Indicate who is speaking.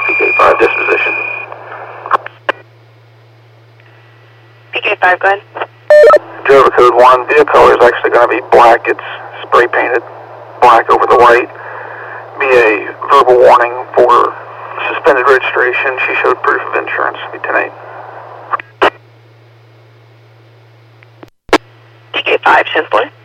Speaker 1: PK5 disposition.
Speaker 2: PK5, go ahead.
Speaker 1: Jova Code 1, vehicle color is actually going to be black. It's spray painted black over the white. Be a verbal warning for suspended registration. She showed proof of insurance. Be 10-8.
Speaker 2: PK5, 10-4.